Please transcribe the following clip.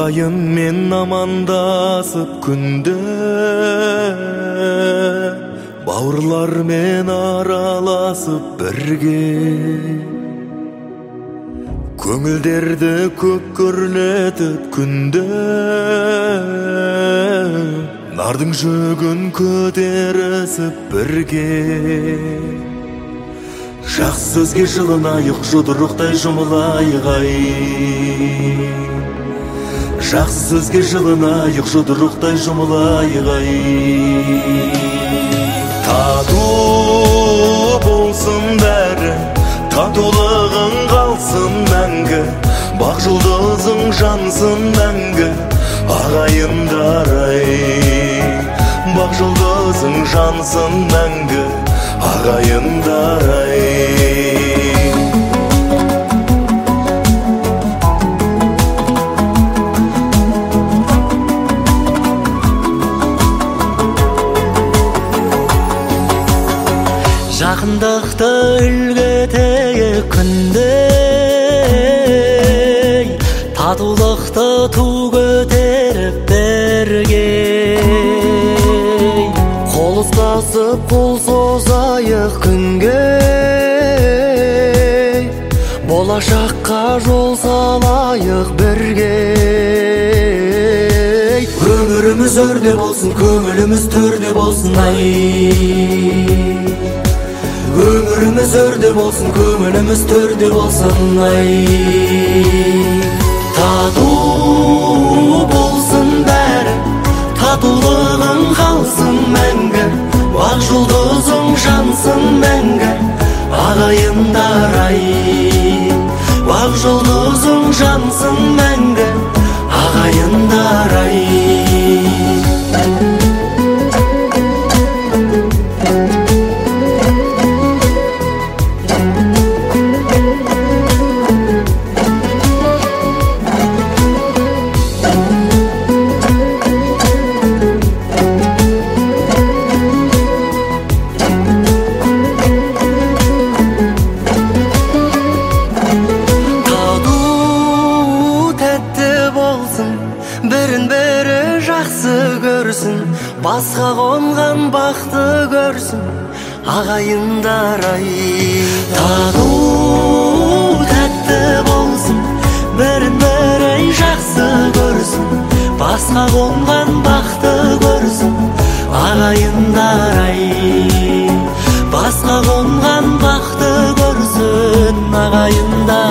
Ағайын мен амандасып күнде, бауырлар мен араласып бірге, көңілдерді көккөрлетіп күнде, нардың жүгін көтерісіп бірге. Жақсы сөзге жылынайық, жұдырықтай жұмылайық ай. Жақсы сөзге жылынайық, жұдырықтай жұмылайық ай. Тату болсын бәрі, татулығың қалсын мәңгі, бақ жұлдызың жансын мәңгі, ағайындар ай. Бақ жұлдызың жансын мәңгі, ағайындар ай. Жақындықты үлгетейік күнде, татулықты ту көтеріп бірге, қол ұстасып қол созайық күнге, болашаққа жол салайық бірге. Өміріміз өрде болсын, көңіліміз төрде болсын ай. Өміріміз өрде болсын, көңіліміз төрде болсын ай. Тату болсын бәрі, татулығың қалсын мәңгі, бақ жұлдызың жансын мәңгі, ағайындар ай. Бақ жұлдызың жансын мәңгі, ағайындар ай. Бірін-бірі жақсы көрсін, басқа қонған бақты көрсін, ағайындар ай. Тату тәтті болсын, бірін-бірі жақсы көрсін, басқа қонған бақты көрсін, ағайындар ай. Басқа қонған бақты көрсін, ағайындар